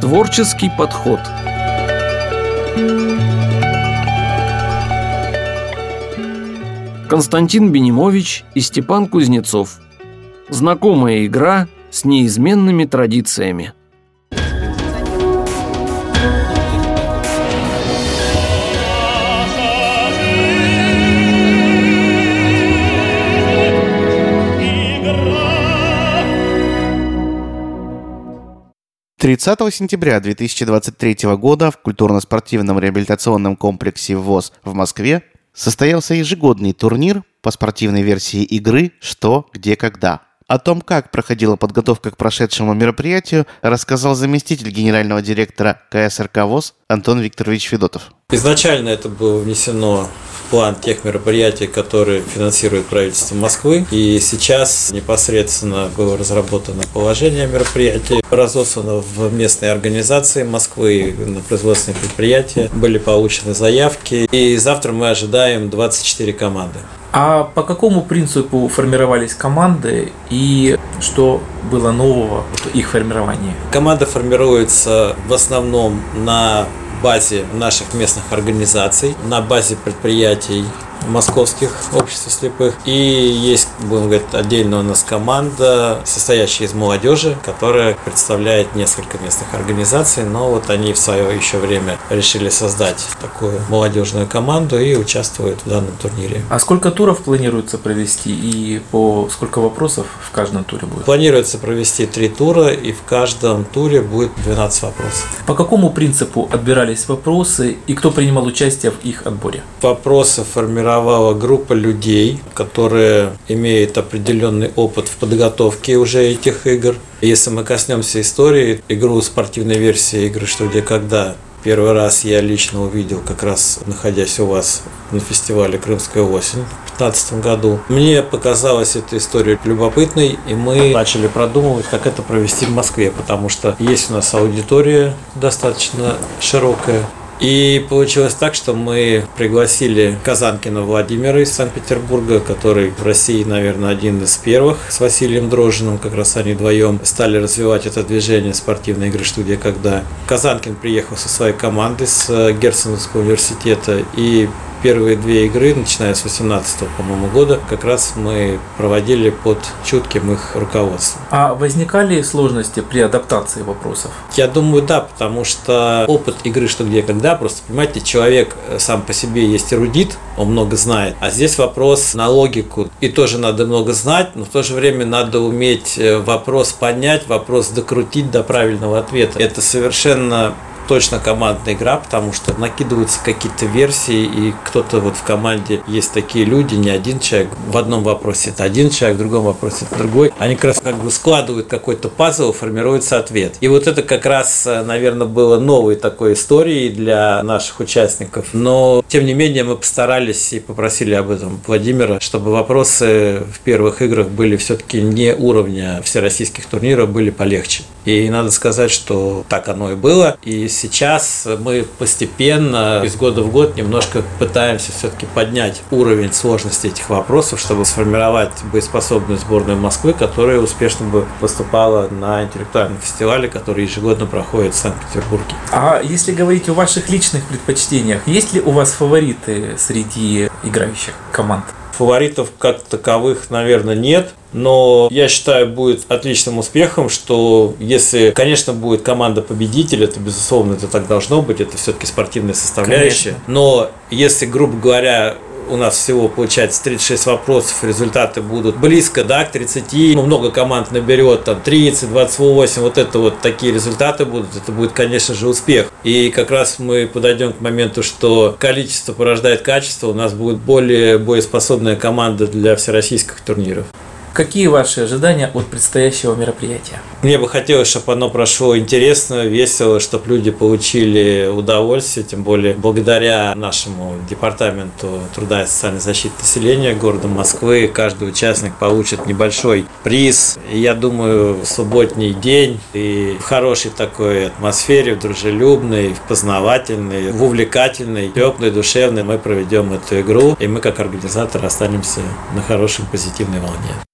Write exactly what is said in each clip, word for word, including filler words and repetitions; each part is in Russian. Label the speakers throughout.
Speaker 1: Творческий подход. Константин Бенимович и Степан Кузнецов. Знакомая игра с неизменными традициями.
Speaker 2: тридцатого сентября две тысячи двадцать третьего года в культурно-спортивном реабилитационном комплексе ВОС в Москве состоялся ежегодный турнир по спортивной версии игры «Что, где, когда». О том, как проходила подготовка к прошедшему мероприятию, рассказал заместитель генерального директора ка эс эр ка ВОС Антон Викторович Федотов.
Speaker 3: Изначально это было внесено в план тех мероприятий, которые финансирует правительство Москвы. И сейчас непосредственно было разработано положение мероприятий, разослано в местные организации Москвы, на производственные предприятия. Были получены заявки. И завтра мы ожидаем двадцать четыре команды.
Speaker 4: А по какому принципу формировались команды и что было нового в их формировании?
Speaker 3: Команда формируется в основном на базе наших местных организаций, на базе предприятий московских обществ слепых. И есть, будем говорить, отдельно у нас команда, состоящая из молодежи, которая представляет несколько местных организаций, но вот они в свое еще время решили создать такую молодежную команду и участвуют в данном турнире.
Speaker 4: А сколько туров планируется провести и по сколько вопросов в каждом туре будет?
Speaker 3: Планируется провести три тура, и в каждом туре будет двенадцать вопросов.
Speaker 4: По какому принципу отбирались вопросы и кто принимал участие в их отборе?
Speaker 3: Вопросы формировали группа людей, которые имеют определенный опыт в подготовке уже этих игр. Если мы коснемся истории, игру спортивной версии игры «Что, где, когда» первый раз я лично увидел, как раз находясь у вас на фестивале «Крымская осень» в две тысячи пятнадцатом году. Мне показалась эта история любопытной, и мы начали продумывать, как это провести в Москве, потому что есть у нас аудитория достаточно широкая. И получилось так, что мы пригласили Казанкина Владимира из Санкт-Петербурга, который в России, наверное, один из первых, с Василием Дрожжиным, как раз они вдвоем стали развивать это движение спортивной игры «Что, где, когда». Казанкин приехал со своей командой с Герценовского университета, и первые две игры, начиная с восемнадцатого, по-моему, года, как раз мы проводили под чутким их руководством.
Speaker 4: А возникали сложности при адаптации вопросов?
Speaker 3: Я думаю, да, потому что опыт игры «Что, где, когда», просто, понимаете, человек сам по себе есть эрудит, он много знает, а здесь вопрос на логику, и тоже надо много знать, но в то же время надо уметь вопрос понять, вопрос докрутить до правильного ответа. Это совершенно точно командная игра, потому что накидываются какие-то версии, и кто-то вот в команде есть такие люди, не один человек, в одном вопросе это один человек, в другом вопросе это другой. Они как раз как бы складывают какой-то пазл, формируется ответ. И вот это как раз, наверное, было новой такой историей для наших участников. Но, тем не менее, мы постарались и попросили об этом Владимира, чтобы вопросы в первых играх были все-таки не уровня всероссийских турниров, были полегче. И надо сказать, что так оно и было. И сейчас мы постепенно, из года в год, немножко пытаемся все-таки поднять уровень сложности этих вопросов, чтобы сформировать боеспособную сборную Москвы, которая успешно бы выступала на интеллектуальном фестивале, который ежегодно проходит в Санкт-Петербурге.
Speaker 4: А если говорить о ваших личных предпочтениях, есть ли у вас фавориты среди играющих команд?
Speaker 3: Фаворитов как таковых, наверное, нет. Но я считаю, будет отличным успехом, что если, конечно, будет команда-победитель, это, безусловно, это так должно быть, это все-таки спортивная составляющая. Конечно. Но если, грубо говоря, у нас всего получается тридцать шесть вопросов, результаты будут близко, да, к тридцати, ну, много команд наберет, там, тридцать, двадцать восемь, вот это вот такие результаты будут, это будет, конечно же, успех. И как раз мы подойдем к моменту, что количество порождает качество, у нас будет более боеспособная команда для всероссийских турниров.
Speaker 4: Какие ваши ожидания от предстоящего мероприятия?
Speaker 3: Мне бы хотелось, чтобы оно прошло интересно, весело, чтобы люди получили удовольствие, тем более благодаря нашему департаменту труда и социальной защиты населения города Москвы каждый участник получит небольшой приз. И я думаю, в субботний день и в хорошей такой атмосфере, в дружелюбной, в познавательной, в увлекательной, теплой, душевной мы проведем эту игру, и мы как организаторы останемся на хорошей позитивной волне.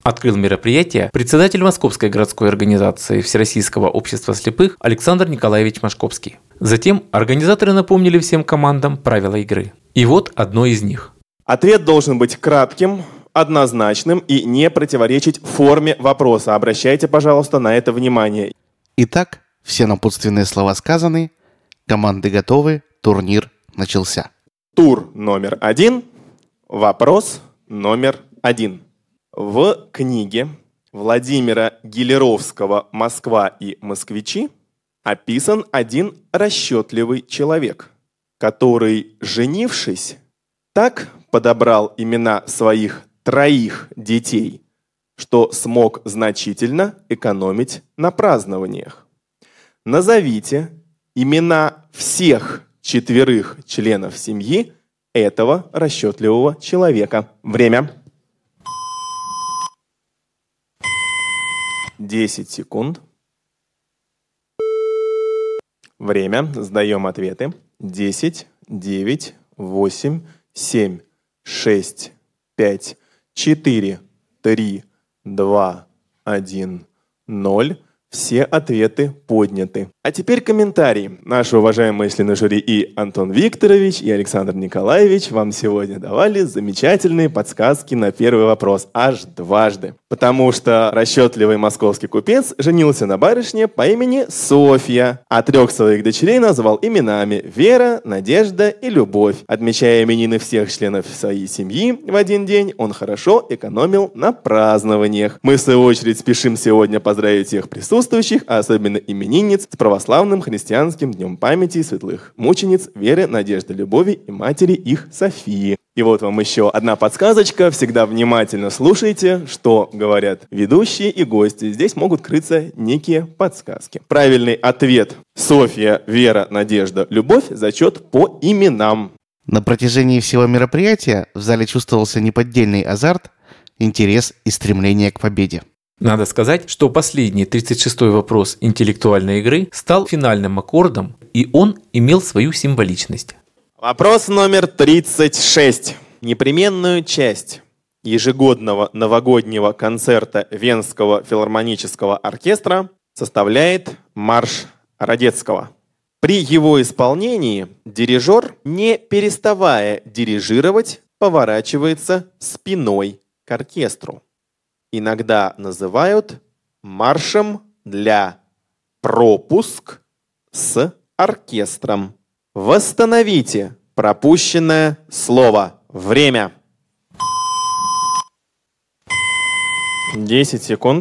Speaker 4: Открыл мероприятие председатель Московской городской организации Всероссийского общества слепых Александр Николаевич Машковский. Затем организаторы напомнили всем командам правила игры. И вот одно из них.
Speaker 5: Ответ должен быть кратким, однозначным и не противоречить форме вопроса. Обращайте, пожалуйста, на это внимание.
Speaker 2: Итак, все напутственные слова сказаны, команды готовы, турнир начался.
Speaker 5: Тур номер один. Вопрос номер один. В книге Владимира Гелеровского «Москва и москвичи» описан один расчетливый человек, который, женившись, так подобрал имена своих троих детей, что смог значительно экономить на празднованиях. Назовите имена всех четверых членов семьи этого расчетливого человека. Время. десять секунд. Время. Сдаем ответы. десять, девять, восемь, семь, шесть, пять, четыре, три, два, один, ноль. Все ответы подняты. А теперь комментарии. Наши уважаемые члены жюри и Антон Викторович, и Александр Николаевич вам сегодня давали замечательные подсказки на первый вопрос. Аж дважды. Потому что расчетливый московский купец женился на барышне по имени Софья, а трех своих дочерей назвал именами Вера, Надежда и Любовь. Отмечая именины всех членов своей семьи в один день, он хорошо экономил на празднованиях. Мы, в свою очередь, спешим сегодня поздравить всех присутствующих, а особенно именинниц с православным христианским днем памяти светлых мучениц Веры, Надежды, Любови и матери их Софии. И вот вам еще одна подсказочка. Всегда внимательно слушайте, что говорят ведущие и гости. Здесь могут крыться некие подсказки. Правильный ответ: Софья, Вера, Надежда, Любовь. Зачет по именам.
Speaker 2: На протяжении всего мероприятия в зале чувствовался неподдельный азарт, интерес и стремление к победе.
Speaker 4: Надо сказать, что последний тридцать шестой вопрос интеллектуальной игры стал финальным аккордом, и он имел свою символичность.
Speaker 5: Вопрос номер тридцать шесть. Непременную часть ежегодного новогоднего концерта Венского филармонического оркестра составляет марш Радецкого. При его исполнении дирижер, не переставая дирижировать, поворачивается спиной к оркестру. Иногда называют маршем для пропуск с оркестром. Восстановите пропущенное слово. Время. десять секунд.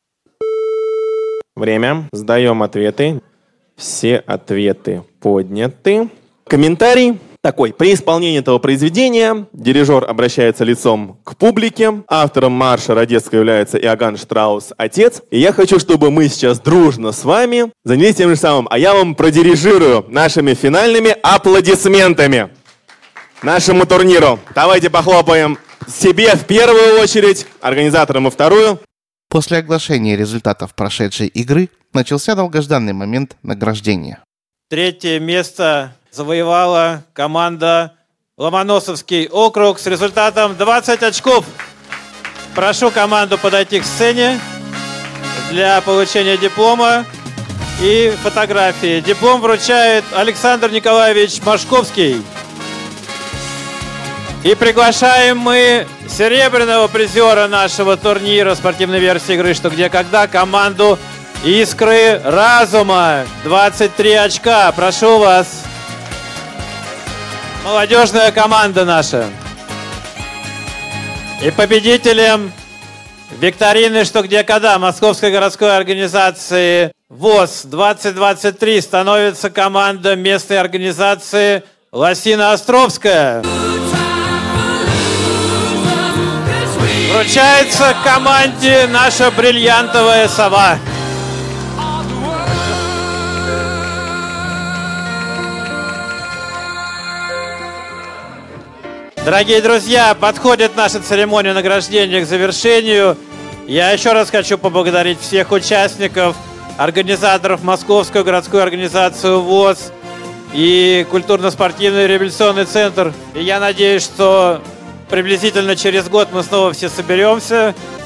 Speaker 5: Время. Сдаем ответы. Все ответы подняты. Комментарий такой. При исполнении этого произведения дирижер обращается лицом к публике. Автором марша Радецкого является Иоганн Штраус, отец. И я хочу, чтобы мы сейчас дружно с вами занялись тем же самым. А я вам продирижирую нашими финальными аплодисментами нашему турниру. Давайте похлопаем себе в первую очередь, организаторам во вторую.
Speaker 2: После оглашения результатов прошедшей игры начался долгожданный момент награждения.
Speaker 3: Третье место завоевала команда Ломоносовский округ с результатом двадцать очков. Прошу команду подойти к сцене для получения диплома и фотографии. Диплом вручает Александр Николаевич Машковский. И приглашаем мы серебряного призера нашего турнира спортивной версии игры «Что, где, когда» команду «Искры разума». двадцать три очка. Прошу вас. Молодежная команда наша. И победителем викторины «Что, где, когда» Московской городской организации ВОС двадцать двадцать три становится команда местной организации Лосино-Островская. Вручается команде наша бриллиантовая сова. Дорогие друзья, подходит наша церемония награждения к завершению. Я еще раз хочу поблагодарить всех участников, организаторов Московскую городскую организацию ВОС и культурно-спортивный реабилитационный центр. И я надеюсь, что приблизительно через год мы снова все соберемся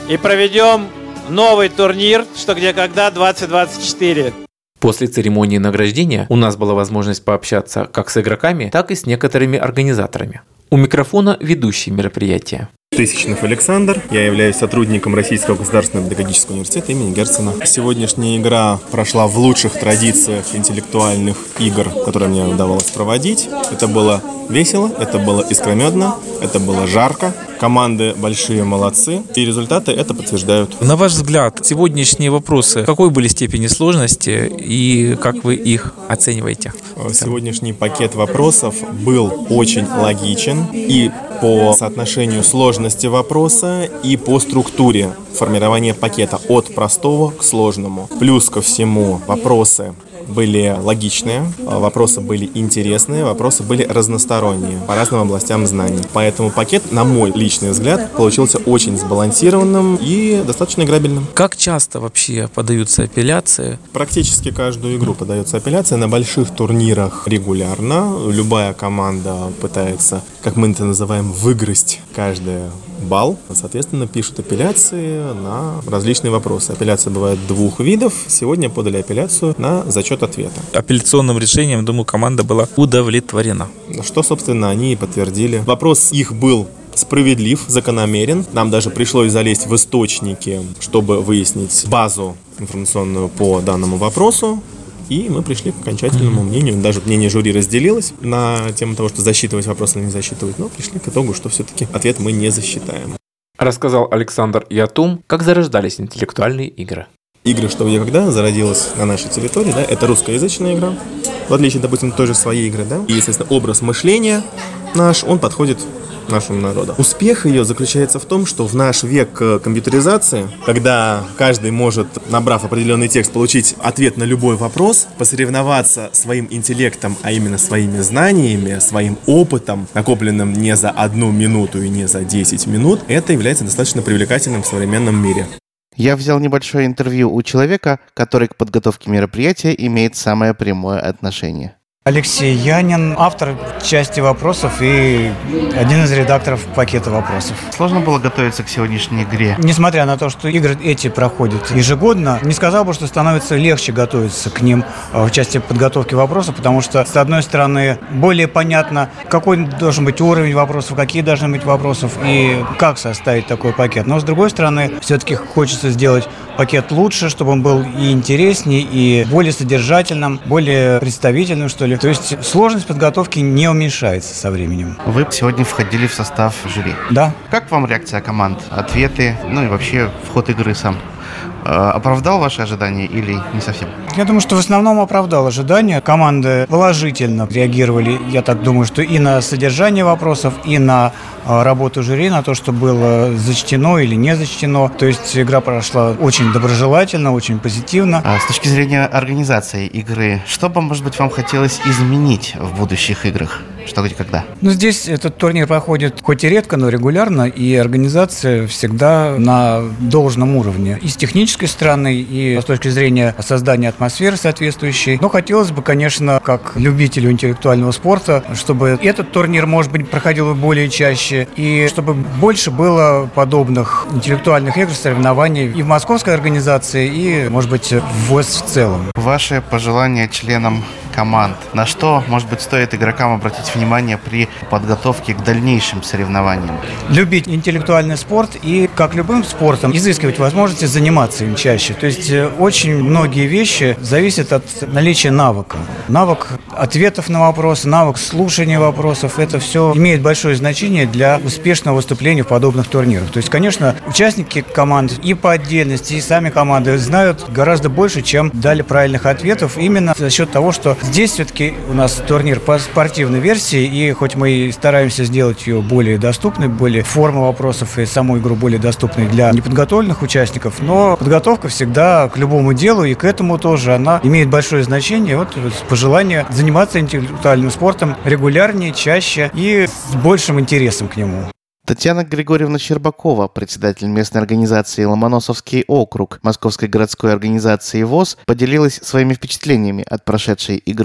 Speaker 3: и проведем новый турнир «Что, где, когда» двадцать двадцать четыре.
Speaker 4: После церемонии награждения у нас была возможность пообщаться как с игроками, так и с некоторыми организаторами. У микрофона ведущий мероприятия.
Speaker 5: Тысячнов Александр. Я являюсь сотрудником Российского государственного педагогического университета имени Герцена. Сегодняшняя игра прошла в лучших традициях интеллектуальных игр, которые мне удавалось проводить. Это было весело, это было искрометно, это было жарко. Команды большие молодцы, и результаты это подтверждают.
Speaker 6: На ваш взгляд, сегодняшние вопросы какой были степени сложности и как вы их оцениваете?
Speaker 5: Сегодняшний пакет вопросов был очень логичен и по соотношению сложности вопроса, и по структуре формирования пакета от простого к сложному. Плюс ко всему вопросы были логичные, вопросы были интересные, вопросы были разносторонние по разным областям знаний. Поэтому пакет, на мой личный взгляд, получился очень сбалансированным и достаточно играбельным.
Speaker 6: Как часто вообще подаются апелляции?
Speaker 5: Практически каждую игру подается апелляция. На больших турнирах регулярно. Любая команда пытается, как мы это называем, выиграть каждый балл. Соответственно, пишут апелляции на различные вопросы. Апелляции бывают двух видов. Сегодня подали апелляцию на зачет ответа.
Speaker 6: Апелляционным решением, думаю, команда была удовлетворена.
Speaker 5: Что, собственно, они и подтвердили. Вопрос их был справедлив, закономерен. Нам даже пришлось залезть в источники, чтобы выяснить базу информационную по данному вопросу. И мы пришли к окончательному мнению. Даже мнение жюри разделилось на тему того, что засчитывать вопрос или не засчитывать. Но пришли к итогу, что все-таки ответ мы не засчитаем.
Speaker 4: Рассказал Александр и о том, как зарождались интеллектуальные игры.
Speaker 5: Игры «Что, где, когда» зародилась на нашей территории, да, это русскоязычная игра, в отличие, допустим, от той же своей игры, да, и, естественно, образ мышления наш, он подходит нашему народу. Успех ее заключается в том, что в наш век компьютеризации, когда каждый может, набрав определенный текст, получить ответ на любой вопрос, посоревноваться своим интеллектом, а именно своими знаниями, своим опытом, накопленным не за одну минуту и не за десять минут, это является достаточно привлекательным в современном мире.
Speaker 2: Я взял небольшое интервью у человека, который к подготовке мероприятия имеет самое прямое отношение.
Speaker 7: Алексей Янин, автор части вопросов и один из редакторов пакета вопросов.
Speaker 2: Сложно было готовиться к сегодняшней игре?
Speaker 7: Несмотря на то, что игры эти проходят ежегодно, не сказал бы, что становится легче готовиться к ним в части подготовки вопросов, потому что, с одной стороны, более понятно, какой должен быть уровень вопросов, какие должны быть вопросов и как составить такой пакет. Но, с другой стороны, все-таки хочется сделать пакет лучше, чтобы он был и интереснее, и более содержательным, более представительным, что ли. То есть сложность подготовки не уменьшается со временем.
Speaker 2: Вы сегодня входили в состав жюри.
Speaker 7: Да.
Speaker 2: Как вам реакция команд, ответы, ну и вообще вход игры сам? Оправдал ваши ожидания или не совсем?
Speaker 7: Я думаю, что в основном оправдал ожидания. Команды положительно реагировали, я так думаю, что и на содержание вопросов, и на работу жюри, на то, что было зачтено или не зачтено. То есть игра прошла очень доброжелательно, очень позитивно.
Speaker 2: А с точки зрения организации игры, что бы, может быть, вам хотелось изменить в будущих играх? Что, где, когда?
Speaker 7: Ну, здесь этот турнир проходит хоть и редко, но регулярно, и организация всегда на должном уровне. И с технической стороны, и с точки зрения создания атмосферы соответствующей. Но хотелось бы, конечно, как любителю интеллектуального спорта, чтобы этот турнир, может быть, проходил более чаще, и чтобы больше было подобных интеллектуальных игр, соревнований и в московской организации, и, может быть, в ВОС в целом.
Speaker 2: Ваши пожелания членам команд. На что, может быть, стоит игрокам обратить внимание при подготовке к дальнейшим соревнованиям?
Speaker 7: Любить интеллектуальный спорт и, как любым спортом, изыскивать возможности заниматься им чаще. То есть очень многие вещи зависят от наличия навыка. Навык ответов на вопросы, навык слушания вопросов – это все имеет большое значение для успешного выступления в подобных турнирах. То есть, конечно, участники команд и по отдельности, и сами команды знают гораздо больше, чем дали правильных ответов, именно за счет того, что здесь все-таки у нас турнир по спортивной версии, и хоть мы и стараемся сделать ее более доступной, более форма вопросов и саму игру более доступной для неподготовленных участников, но подготовка всегда к любому делу и к этому тоже, она имеет большое значение. Вот пожелание заниматься интеллектуальным спортом регулярнее, чаще и с большим интересом к нему.
Speaker 2: Татьяна Григорьевна Щербакова, председатель местной организации «Ломоносовский округ» Московской городской организации ВОС, поделилась своими впечатлениями от прошедшей игры.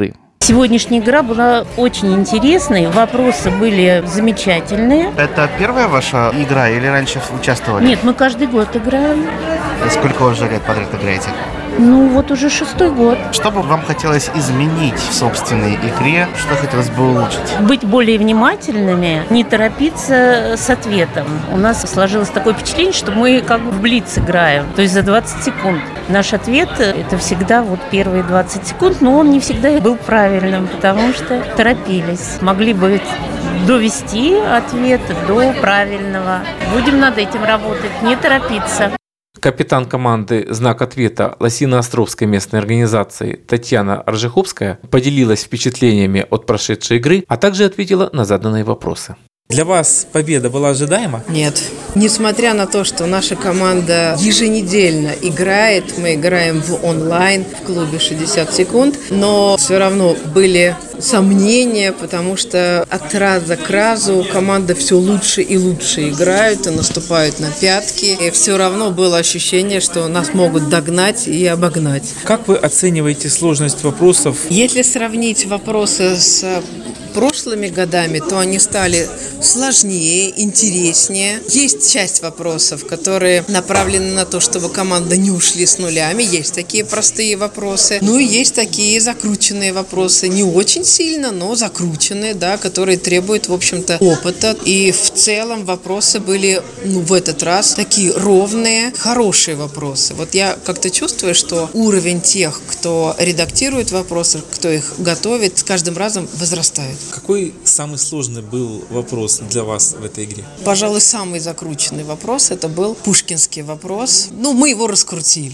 Speaker 8: Сегодняшняя игра была очень интересной, вопросы были замечательные.
Speaker 2: Это первая ваша игра или раньше участвовали?
Speaker 8: Нет, мы каждый год играем.
Speaker 2: Сколько вы уже лет подряд играете?
Speaker 8: Ну, вот уже шестой год.
Speaker 2: Что бы вам хотелось изменить в собственной игре? Что хотелось бы улучшить?
Speaker 8: Быть более внимательными, не торопиться с ответом. У нас сложилось такое впечатление, что мы как в блиц играем, то есть за двадцать секунд. Наш ответ – это всегда вот первые двадцать секунд, но он не всегда был правильным, потому что торопились. Могли бы довести ответ до правильного. Будем над этим работать, не торопиться.
Speaker 4: Капитан команды «Знак ответа» Лосино-Островской местной организации Татьяна Ржеховская поделилась впечатлениями от прошедшей игры, а также ответила на заданные вопросы.
Speaker 6: Для вас победа была ожидаема?
Speaker 9: Нет. Несмотря на то, что наша команда еженедельно играет, мы играем в онлайн в клубе шестьдесят секунд, но все равно были сомнения, потому что от раза к разу команда все лучше и лучше играют и наступают на пятки. И все равно было ощущение, что нас могут догнать и обогнать.
Speaker 6: Как вы оцениваете сложность вопросов?
Speaker 9: Если сравнить вопросы с прошлыми годами, то они стали сложнее, интереснее. Есть часть вопросов, которые направлены на то, чтобы команда не ушли с нулями. Есть такие простые вопросы. Ну и есть такие закрученные вопросы. Не очень сильно, но закрученные, да, которые требуют, в общем-то, опыта. И в целом вопросы были, ну, в этот раз такие ровные, хорошие вопросы. Вот я как-то чувствую, что уровень тех, кто редактирует вопросы, кто их готовит, с каждым разом возрастает.
Speaker 6: Какой самый сложный был вопрос для вас в этой игре?
Speaker 9: Пожалуй, самый закрученный вопрос – это был пушкинский вопрос. Ну, мы его раскрутили.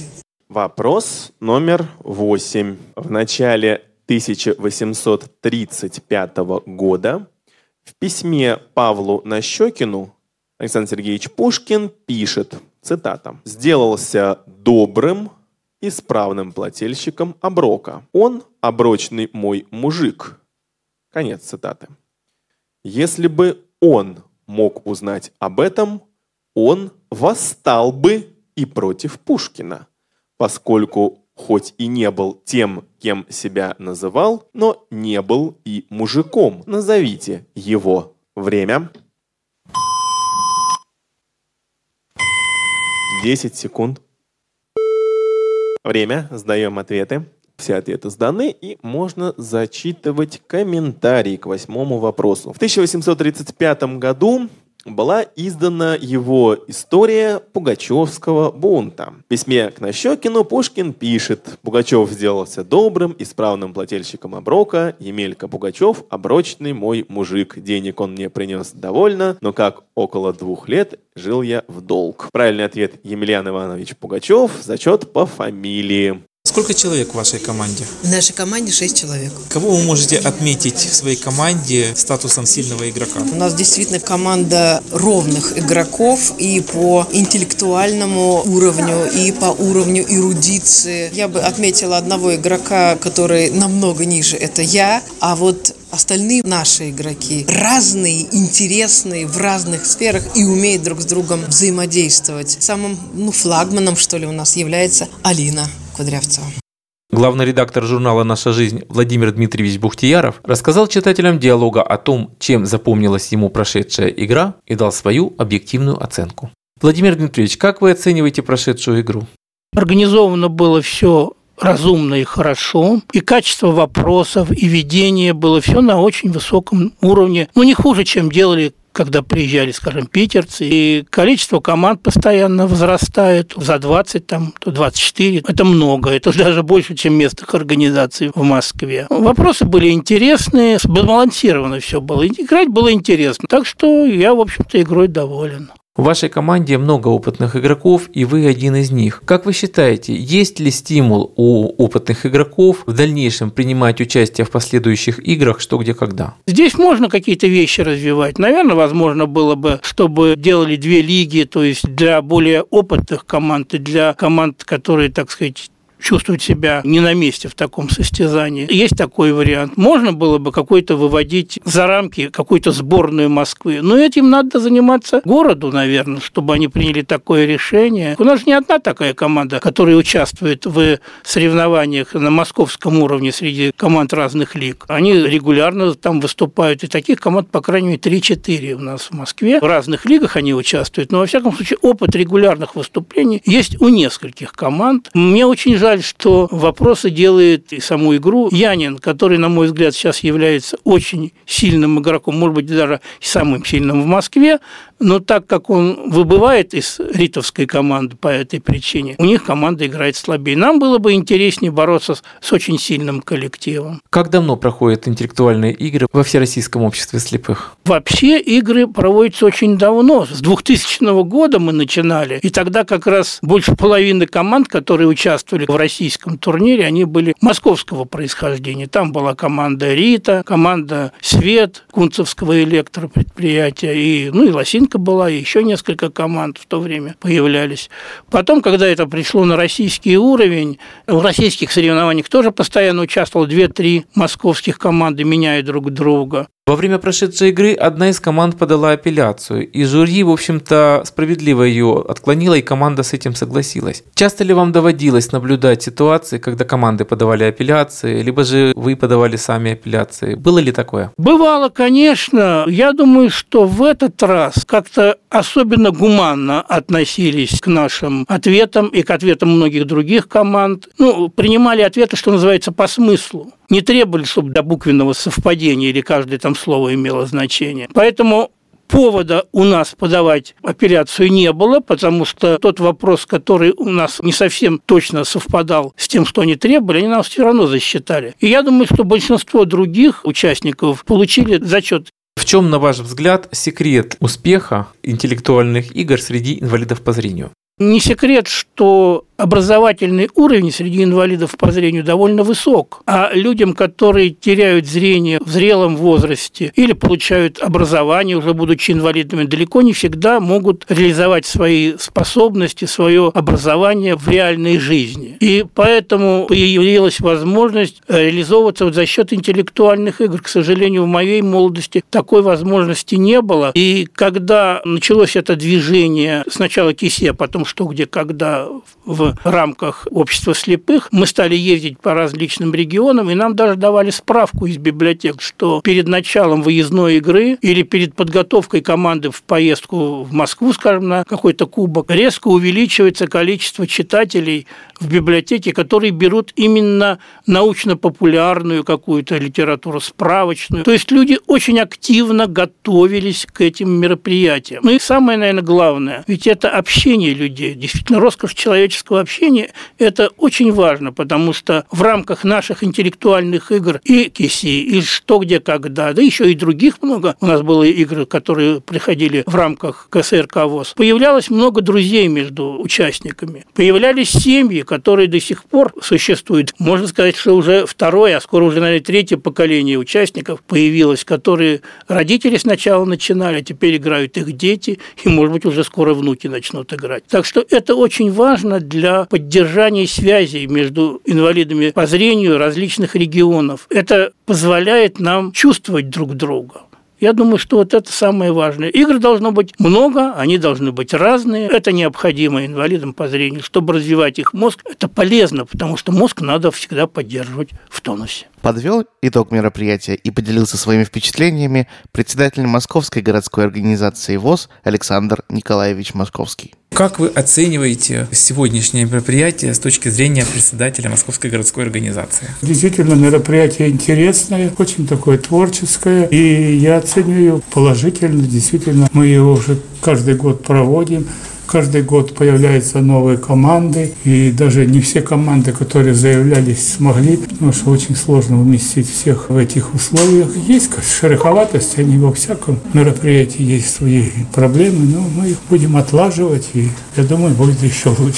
Speaker 5: Вопрос номер восемь. В начале тысяча восемьсот тридцать пятого года в письме Павлу Нащекину Александр Сергеевич Пушкин пишет, цитата, «Сделался добрым, исправным плательщиком оброка. Он, оброчный мой мужик». Конец цитаты. Если бы он мог узнать об этом, он восстал бы и против Пушкина, поскольку хоть и не был тем, кем себя называл, но не был и мужиком. Назовите его. Время. десять секунд. Время. Сдаем ответы. Все ответы сданы, и можно зачитывать комментарии к восьмому вопросу. В тысяча восемьсот тридцать пятом году была издана его история Пугачевского бунта. В письме к Нащекину Пушкин пишет: «Пугачев сделался добрым, исправным плательщиком оброка. Емелька Пугачев, оброчный мой мужик. Денег он мне принес довольно, но как около двух лет жил я в долг». Правильный ответ – Емельян Иванович Пугачев. Зачет по фамилии.
Speaker 6: Сколько человек в вашей команде?
Speaker 9: В нашей команде шесть человек.
Speaker 6: Кого вы можете отметить в своей команде статусом сильного игрока?
Speaker 9: У нас действительно команда ровных игроков и по интеллектуальному уровню, и по уровню эрудиции. Я бы отметила одного игрока, который намного ниже, это я, а вот остальные наши игроки разные, интересные в разных сферах и умеют друг с другом взаимодействовать. Самым, ну, флагманом, что ли, у нас является Алина Кудрявцева.
Speaker 4: Главный редактор журнала «Наша жизнь» Владимир Дмитриевич Бухтияров рассказал читателям диалога о том, чем запомнилась ему прошедшая игра, и дал свою объективную оценку. Владимир Дмитриевич, как вы оцениваете прошедшую игру?
Speaker 10: Организовано было все разумно и хорошо, и качество вопросов, и ведение было все на очень высоком уровне. Ну, не хуже, чем делали, когда приезжали, скажем, питерцы. И количество команд постоянно возрастает. За двадцать, там, то двадцать четыре. Это много. Это даже больше, чем местных организаций в Москве. Вопросы были интересные, сбалансировано все было. Играть было интересно. Так что я, в общем-то, игрой доволен.
Speaker 4: В вашей команде много опытных игроков, и вы один из них. Как вы считаете, есть ли стимул у опытных игроков в дальнейшем принимать участие в последующих играх «Что, где, когда»?
Speaker 10: Здесь можно какие-то вещи развивать. Наверное, возможно было бы, чтобы делали две лиги, то есть для более опытных команд и для команд, которые, так сказать, чувствовать себя не на месте в таком состязании. Есть такой вариант. Можно было бы какой-то выводить за рамки какую-то сборную Москвы. Но этим надо заниматься городу, наверное, чтобы они приняли такое решение. У нас же не одна такая команда, которая участвует в соревнованиях на московском уровне среди команд разных лиг. Они регулярно там выступают. И таких команд, по крайней мере, три-четыре у нас в Москве. В разных лигах они участвуют. Но, во всяком случае, опыт регулярных выступлений есть у нескольких команд. Мне очень жаль, что вопросы делает и саму игру Янин, который, на мой взгляд, сейчас является очень сильным игроком, может быть, даже самым сильным в Москве, но так как он выбывает из ритовской команды по этой причине, у них команда играет слабее. Нам было бы интереснее бороться с, с очень сильным коллективом.
Speaker 4: Как давно проходят интеллектуальные игры во Всероссийском обществе слепых?
Speaker 10: Вообще игры проводятся очень давно. С двухтысячного года мы начинали, и тогда как раз больше половины команд, которые участвовали в российском турнире, они были московского происхождения. Там была команда «Рита», команда «Свет», Кунцевского электропредприятия, и, ну, и «Лосинка» была, и еще несколько команд в то время появлялись. Потом, когда это пришло на российский уровень, в российских соревнованиях тоже постоянно участвовало две-три московских команды, меняя друг друга.
Speaker 4: Во время прошедшей игры одна из команд подала апелляцию, и жюри, в общем-то, справедливо ее отклонило, и команда с этим согласилась. Часто ли вам доводилось наблюдать ситуации, когда команды подавали апелляции, либо же вы подавали сами апелляции? Было ли такое?
Speaker 10: Бывало, конечно. Я думаю, что в этот раз как-то особенно гуманно относились к нашим ответам и к ответам многих других команд. Ну, принимали ответы, что называется, по смыслу. Не требовали, чтобы до буквенного совпадения или каждое там слово имело значение. Поэтому повода у нас подавать апелляцию не было, потому что тот вопрос, который у нас не совсем точно совпадал с тем, что они требовали, они нас все равно засчитали. И я думаю, что большинство других участников получили зачет.
Speaker 4: В чем, на ваш взгляд, секрет успеха интеллектуальных игр среди инвалидов по зрению?
Speaker 10: Не секрет, что образовательный уровень среди инвалидов по зрению довольно высок, а людям, которые теряют зрение в зрелом возрасте или получают образование, уже будучи инвалидами, далеко не всегда могут реализовать свои способности, свое образование в реальной жизни. И поэтому появилась возможность реализовываться вот за счет интеллектуальных игр. К сожалению, в моей молодости такой возможности не было. И когда началось это движение, сначала КИСЕ, а потом «Что, где, когда» в рамках общества слепых, мы стали ездить по различным регионам, и нам даже давали справку из библиотек, что перед началом выездной игры или перед подготовкой команды в поездку в Москву, скажем, на какой-то кубок, резко увеличивается количество читателей в библиотеке, которые берут именно научно-популярную какую-то литературу, справочную. То есть люди очень активно готовились к этим мероприятиям. Ну и самое, наверное, главное, ведь это общение людей. Действительно, роскошь человеческого общения – это очень важно, потому что в рамках наших интеллектуальных игр и КИСИ, и «Что, где, когда», да еще и других много, у нас было игры, которые приходили в рамках КСРК ВОС, появлялось много друзей между участниками. Появлялись семьи, которые до сих пор существуют. Можно сказать, что уже второе, а скоро уже, наверное, третье поколение участников появилось, которые родители сначала начинали, а теперь играют их дети, и, может быть, уже скоро внуки начнут играть. Так что это очень важно для поддержания связей между инвалидами по зрению различных регионов. Это позволяет нам чувствовать друг друга. Я думаю, что вот это самое важное. Игр должно быть много, они должны быть разные. Это необходимо инвалидам по зрению. Чтобы развивать их мозг, это полезно, потому что мозг надо всегда поддерживать в тонусе.
Speaker 2: Подвел итог мероприятия и поделился своими впечатлениями председатель Московской городской организации ВОС Александр Николаевич Машковский.
Speaker 6: Как вы оцениваете сегодняшнее мероприятие с точки зрения председателя Московской городской организации?
Speaker 11: Действительно, мероприятие интересное, очень такое творческое, и я оцениваю положительно. Действительно, мы его уже каждый год проводим. Каждый год появляются новые команды, и даже не все команды, которые заявлялись, смогли, потому что очень сложно уместить всех в этих условиях. Есть шероховатость, они во всяком мероприятии есть свои проблемы, но мы их будем отлаживать, и я думаю, будет еще лучше.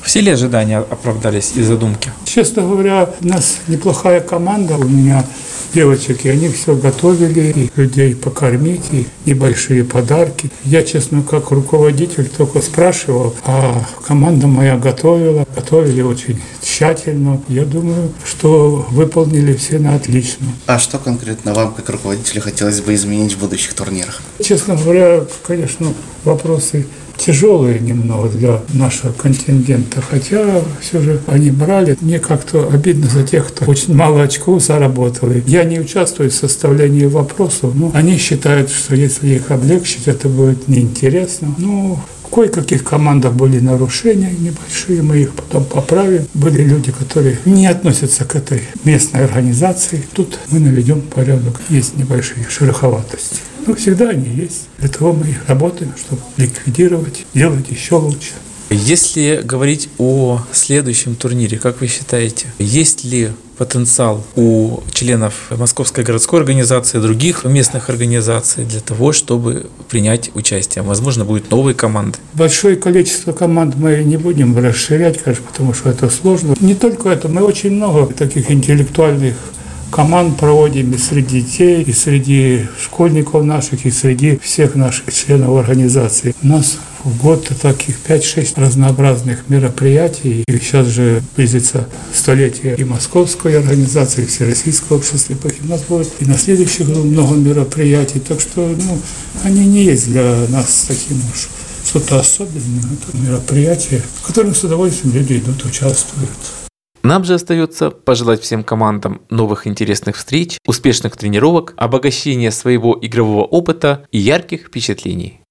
Speaker 6: Все ли ожидания оправдались и задумки?
Speaker 11: Честно говоря, у нас неплохая команда, у меня девочек, и они все готовили, и людей покормить, и небольшие подарки. Я, честно, как руководитель только спрашивал, а команда моя готовила, готовили очень тщательно. Я думаю, что выполнили все на отлично.
Speaker 2: А что конкретно вам, как руководителю, хотелось бы изменить в будущих турнирах?
Speaker 11: Честно говоря, конечно, вопросы тяжелые немного для нашего контингента, хотя все же они брали. Мне как-то обидно за тех, кто очень мало очков заработал. Я не участвую в составлении вопросов, но они считают, что если их облегчить, это будет неинтересно. Ну, в кое-каких командах были нарушения небольшие, мы их потом поправим. Были люди, которые не относятся к этой местной организации. Тут мы наведем порядок. Есть небольшие шероховатости. Но всегда они есть. Для того мы и работаем, чтобы ликвидировать, делать еще лучше.
Speaker 6: Если говорить о следующем турнире, как вы считаете, есть ли потенциал у членов Московской городской организации, других местных организаций для того, чтобы принять участие? Возможно, будут новые команды.
Speaker 11: Большое количество команд мы не будем расширять, конечно, потому что это сложно. Не только это, мы очень много таких интеллектуальных команд проводим и среди детей, и среди школьников наших, и среди всех наших членов организации. У нас в год таких пять-шесть разнообразных мероприятий. И сейчас же близится столетие и Московской организации, и Всероссийского общества слепых. У нас будет и на следующий год много мероприятий. Так что ну, они не есть для нас таким уж что-то особенное. Это мероприятия, в которых с удовольствием люди идут, участвуют.
Speaker 4: Нам же остается пожелать всем командам новых интересных встреч, успешных тренировок, обогащения своего игрового опыта и ярких впечатлений.